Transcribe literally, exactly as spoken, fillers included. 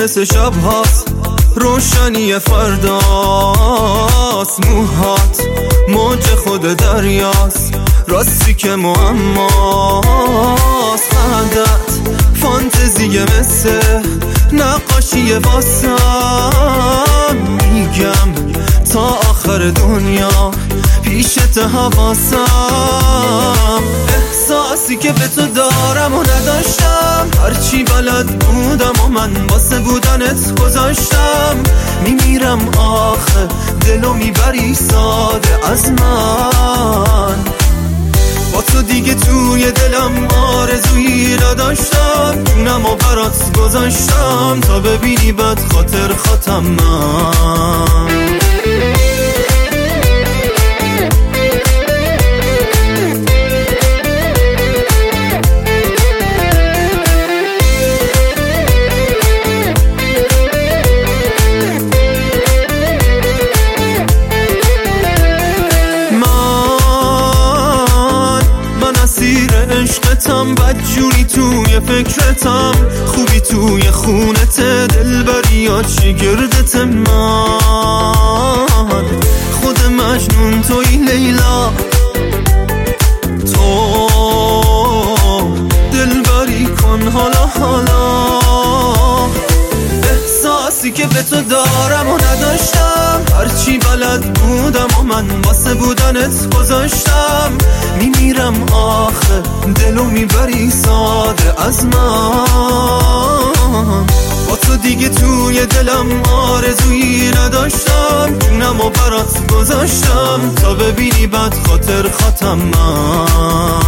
مثل شب هاست، روشنی فرداست، موهات موج خود دریاست، راستی که معماست، خندت فانتزیه مثل نقاشی واسم، میگم تا آخر دنیا پیشت حواسم، احساسی که به تو دارم و نداشتم، هرچی بلد بودم و من واسه بودنت گذاشتم، میمیرم آخه دلو میبری ساده از من، با تو دیگه توی دلم آرزویی نداشتم، جونم و برات گذاشتم تا ببینی بد خاطر خاتم من. عشقتم بدجوری توی فکرتم، خوبی توی خونت دلبریات شگردت من، خود مجنون توی لیلا، تو دلبری کن حالا حالا، احساسی که به تو دارم و نداشتم، هرچی بلد بودم و من واسه بودنت گذاشتم، میمیرم آخه دلو میبری ساده از من، با تو دیگه توی دلم آرزویی نداشتم، جونم و برات گذاشتم تا ببینی بد خاطر خاتم من.